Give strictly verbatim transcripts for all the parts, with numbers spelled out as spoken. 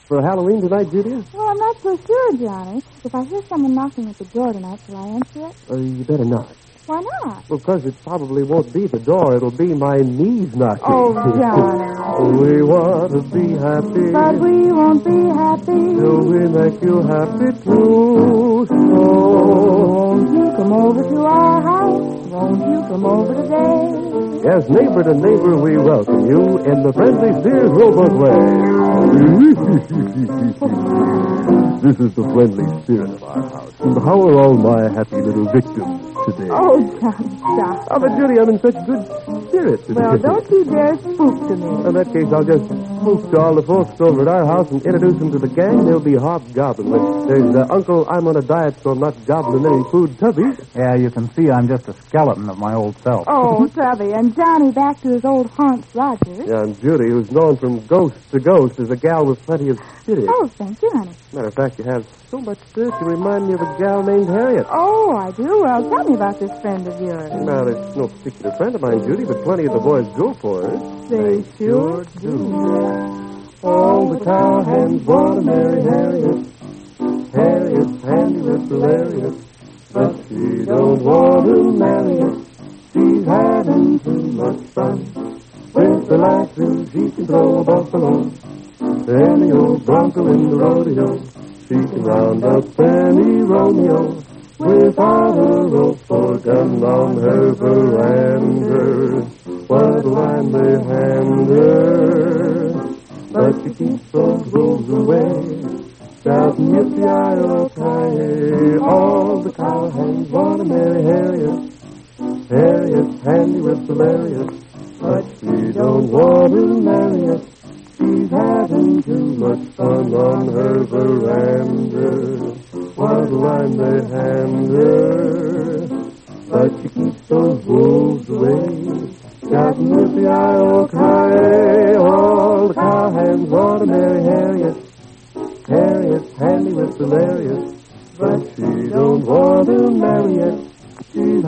for Halloween tonight, Judy? Well, I'm not so sure, Johnny. If I hear someone knocking at the door tonight, shall I answer it? Uh, you better not. Why not? Well, because it probably won't be the door. It'll be my knees knocking. Oh, Johnny. We want to be happy. But we won't be happy. Till we make you happy, too. So won't you come over to our house? Won't you come over today? Yes, neighbor to neighbor, we welcome you in the friendly Sears Roebuck way. This is the friendly spirit of our house. And how are all my happy little victims today? Oh, Johnny, stop. Oh, but Judy, I'm in such good spirits today. Well, don't you dare spook to me. In that case, I'll just spook to all the folks over at our house and introduce them to the gang. They'll be hobgoblin with. There's uh, Uncle, I'm on a diet, so I'm not gobbling any food, Tubby. Yeah, you can see I'm just a skeleton of my old self. Oh, Tubby, and Johnny back to his old haunts, Rogers. Yeah, and Judy, who's known from ghost to ghost, is a gal with plenty of spirit. Oh, thank you, honey. Matter of fact, you have so much spirit, you remind me of a gal named Harriet. Oh, I do? Well, tell me about this friend of yours. Well, it's no particular friend of mine, Judy, but plenty of the boys go for her. They sure do. All the cowhands want to marry Harriet. Harriet's handy with hilarious, but she don't want to marry it. She's having too much fun. With the lasso, she can throw a buffalo. Any old bronco in the rodeo. She can round up any Romeo without a rope or gun on her veranda. What a line they hand her. But she keeps those wolves away. Shouting yippee-yi-yi-yi, all the cowhands want to marry Harriet. Harriet's handy with hilarious, but she don't want to marry it. She's having too much fun on her veranda. What a line they hand her, but she keeps those wolves away. Shouting yippee-yi-yi-yi, all the cowhands want to marry Harriet. Harriet's handy with hilarious, but she don't want to marry it. She's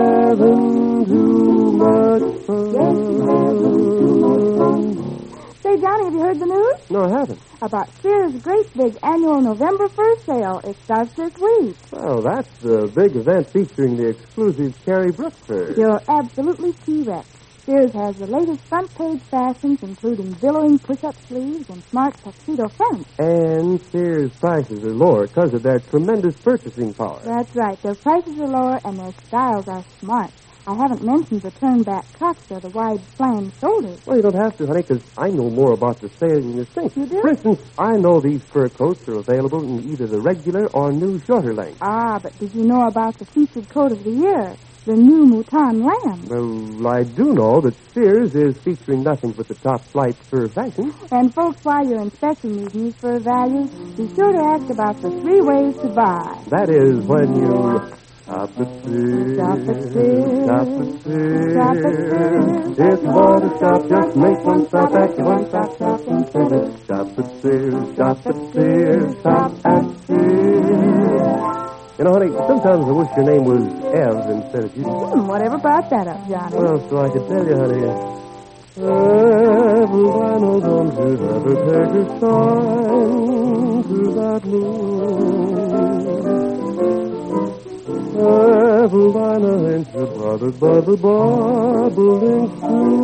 having too much fun. Yes, she's having too much fun. Say, Johnny, have you heard the news? No, I haven't. About Sears' great big annual November first sale. It starts this week. Well, that's the big event featuring the exclusive Carrie Brookford. You're absolutely correct. Sears has the latest front-page fashions, including billowing push-up sleeves and smart tuxedo fronts. And Sears' prices are lower because of their tremendous purchasing power. That's right. Their prices are lower and their styles are smart. I haven't mentioned the turn-back cuffs or the wide flannel shoulders. Well, you don't have to, honey, because I know more about the sale than you think. You do? For instance, I know these fur coats are available in either the regular or new shorter length. Ah, but did you know about the featured coat of the year? The new Mouton Lamb. Well, I do know that Sears is featuring nothing but the top flight fur fashion. And folks, while you're inspecting these new fur values, be sure to ask about the three ways to buy. That is when you shop at Sears. Shop at Sears. Shop at Sears. Shop at Sears. If you want to shop, just make one stop at your one-stop shopping center. Shop at Sears. Shop at Sears. Shop at Sears. You know, honey, sometimes I wish your name was Ev instead of you. Hmm, whatever brought that up, Johnny? Well, so I could tell you, honey. Evelina, don't you ever take a sign to that moon. Evelina, ain't you bothered by the bobolink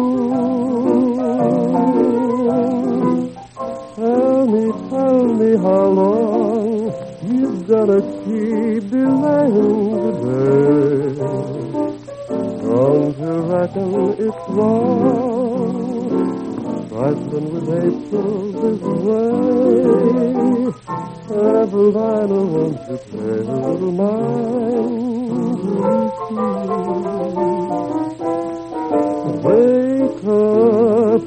too? Tell me, tell me how long you've gonna keep delaying today. Don't you reckon it's wrong, trifling with April this way? Evelina, won't you pay a little mind to wake up,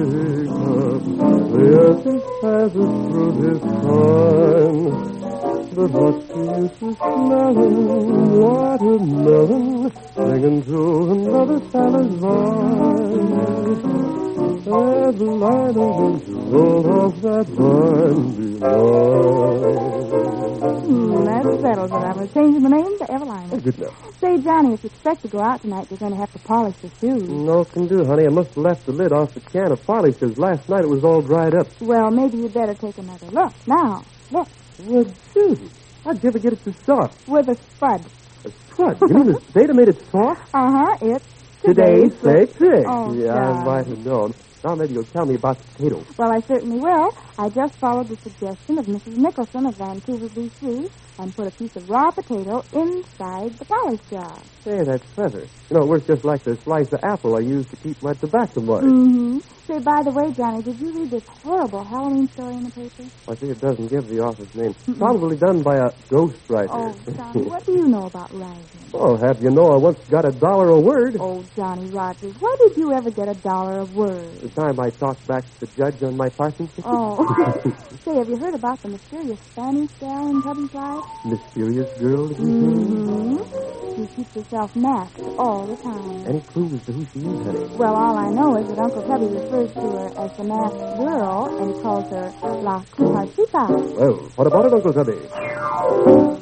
wake up, the earth passes through his time. But what's the use of smelling watermelon singing through another salad vine? There's a line of to roll off that vine behind. Hmm, that settles it. I'm going to change my name to Evelina. Oh, good enough. Say, Johnny, if you expect to go out tonight, you're going to have to polish the shoes. No can do, honey. I must have left the lid off the can of polish because last night it was all dried up. Well, maybe you'd better take another look. Now, look. Well, Susie, how'd you ever get it so soft? With a spud. A spud? You mean the Zeta made it soft? Uh-huh, it's Today's Slick Trick. Oh, yeah, God. I might have known. Now maybe you'll tell me about the potatoes. Well, I certainly will. I just followed the suggestion of Missus Nicholson of Vancouver, B C, and put a piece of raw potato inside the polish jar. Say, that's clever. You know, it works just like the slice of apple I use to keep my tobacco moist. Mm-hmm. Say, by the way, Johnny, did you read this horrible Halloween story in the paper? I see it doesn't give the author's name. Mm-mm. Probably done by a ghostwriter. Oh, Johnny, what do you know about writing? Oh, have you know I once got a dollar a word? Oh, Johnny Rogers, where did you ever get a dollar a word? The time I talked back to the judge on my parking ticket. Oh. Say, have you heard about the mysterious Spanish gal in Tubby's life? Mysterious girl? Mm-hmm. She keeps herself masked all the time. Any clues as to who she is, honey? Well, all I know is that Uncle Tubby refers to her as the masked girl, and he calls her La Cucarchita. Well, what about it, Uncle Tubby?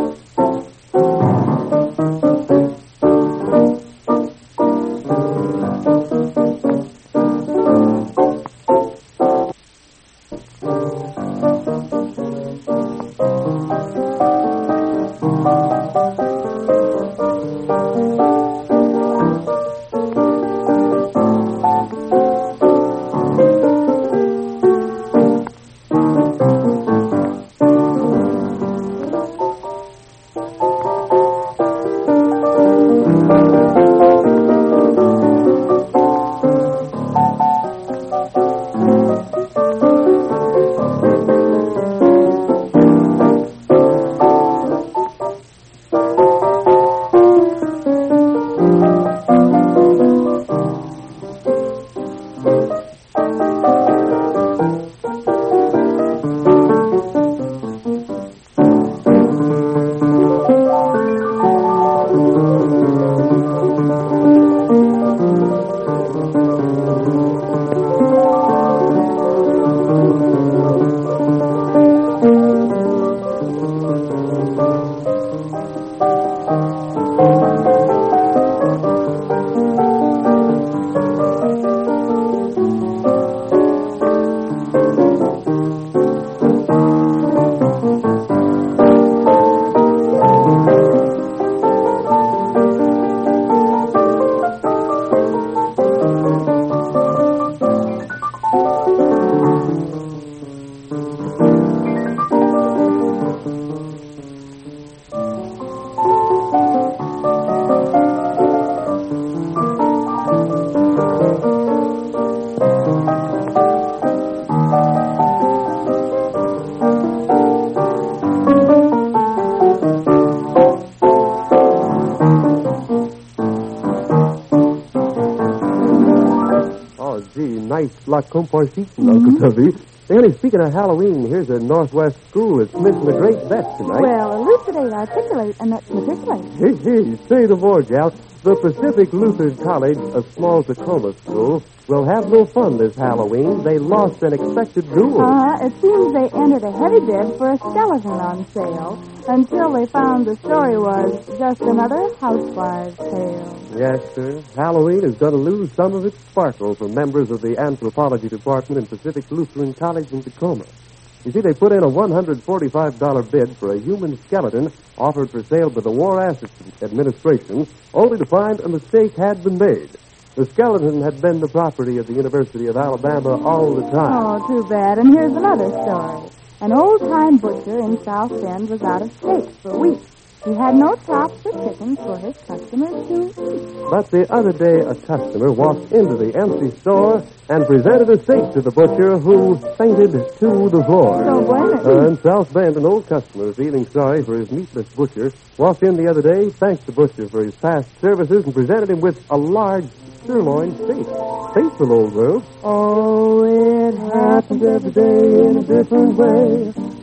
Nice La Compartita, mm-hmm. Uncle Tubby. Annie, speaking of Halloween, here's a Northwest school that's missing a great bet tonight. Well, elucidate, articulate, and let's matriculate. Hey, hey, say the more, gal. The Pacific Lutheran College, a small Tacoma school, will have no fun this Halloween. They lost an expected duel. Uh-huh. It seems they entered a heavy bid for a skeleton on sale until they found the story was just another housewife's tale. Yes, sir. Halloween is going to lose some of its sparkle for members of the anthropology department in Pacific Lutheran College in Tacoma. You see, they put in a one hundred forty-five dollars bid for a human skeleton offered for sale by the War Assistance Administration, only to find a mistake had been made. The skeleton had been the property of the University of Alabama all the time. Oh, too bad. And here's another story. An old-time butcher in South Bend was out of steaks for weeks. He had no chops or chickens for his customers to eat. But the other day, a customer walked into the empty store and presented a steak to the butcher, who fainted to the floor. Don't blame it. Uh, in South Bend, an old customer, feeling sorry for his meatless butcher, walked in the other day, thanked the butcher for his past services, and presented him with a large sirloin steak. Faithful old world. Oh, it happens every day in a different way.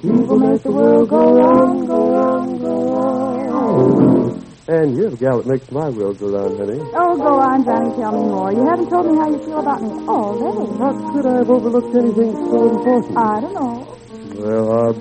He will make the world go round, go round, go round. And you're the gal that makes my world go round, honey. Oh, go on, Johnny, tell me more. You haven't told me how you feel about me all day. How could I have overlooked anything so important? I don't know. There are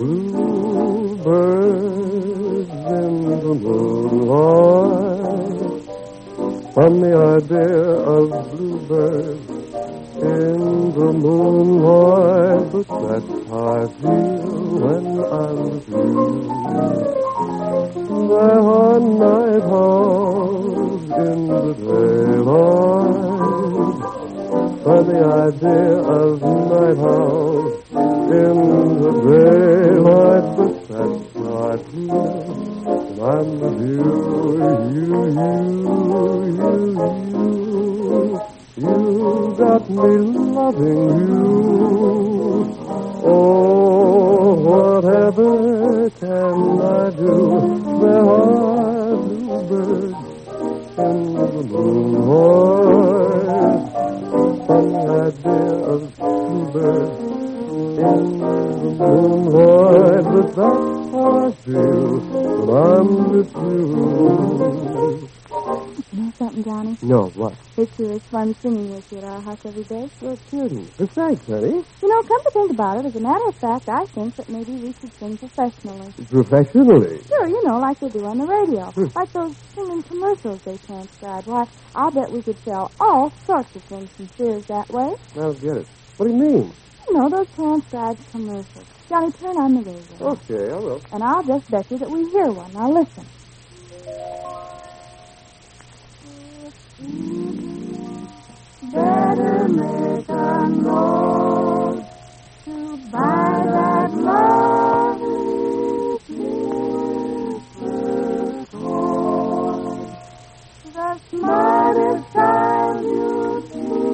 bluebirds in the moonlight. Funny idea of bluebirds in the moonlight, but that's how I feel when I'm with you. There are night owls in the daylight. Funny idea of night owls in the daylight, but that's how I feel when I'm with you, you, you, you. You got me loving you. Oh, whatever can I do? There are bluebirds in the moonlight. Funny idea of bluebirds in the moonlight, but that's how I feel when I'm with you. You know something, Johnny? No, what? It's sure is fun singing with you at our house every day. You're kidding. Besides, honey. You know, come to think about it, as a matter of fact, I think that maybe we should sing professionally. Professionally? Sure, you know, like they do on the radio. Like those singing commercials they transcribe. Why, I'll bet we could sell all sorts of things from Sears that way. I don't get it. What do you mean? You know, those transcribed commercials. Johnny, turn on the radio. Okay, I will. And I'll just bet you that we hear one. Now listen. Better make a note to buy that lovely Christmas coat. The smartest time you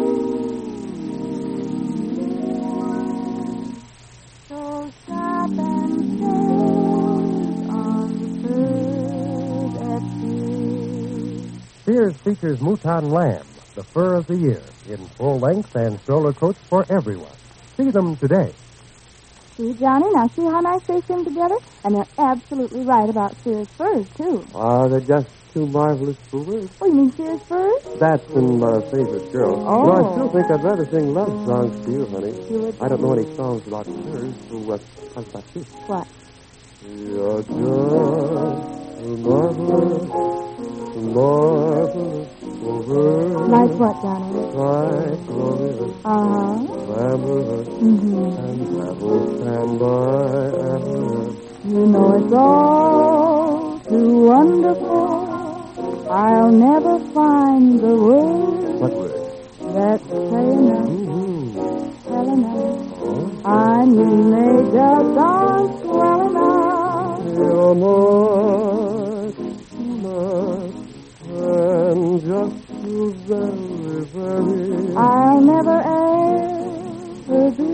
see. So stop and save on the third at sea. Sears features Mouton Lamb, the fur of the year, in full length and stroller coats for everyone. See them today. See, Johnny, now see how nice they sing together? And they're absolutely right about Sears furs, too. Ah, they're just too marvelous for words. Oh, you mean Sears furs? That's in my favorite girl. Oh. No, I still think I'd rather sing love songs to you, honey. You would? I don't know any songs about hers, so uh, how about you? What? You're just too marvelous, too marvelous for words. Like what, Johnny? Like glorious, Uh-huh. glamorous, Mm-hmm. and that will stand by ever. You know it's all too wonderful. I'll never find the words What word? that say enough, Mm-hmm. tell enough. Oh. I mean they just aren't well enough. You're much, much, and just too very, very. I'll never ever be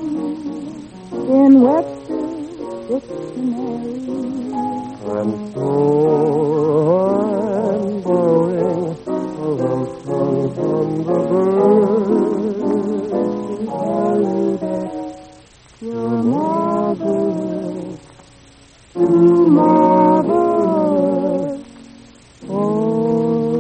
in Webster's dictionary. And so I'm borrowing a love song from the birds to tell you that you're marvelous, too marvelous for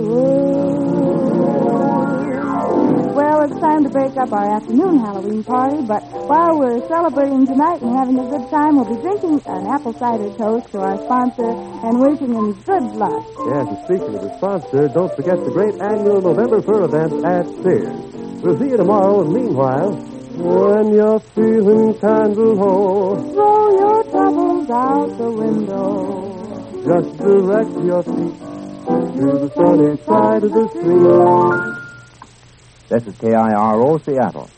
words. Well, it's time to break up our afternoon Halloween party, but while we're celebrating tonight and having a good time, we'll be drinking an apple cider toast to our sponsor and wishing him good luck. Yes, and speaking of the sponsor, don't forget the great annual November Fur event at Sears. We'll see you tomorrow, and meanwhile, when you're feeling kind of low, Throw your troubles out the window. just direct your feet to the sunny side of the street. This is K I R O Seattle.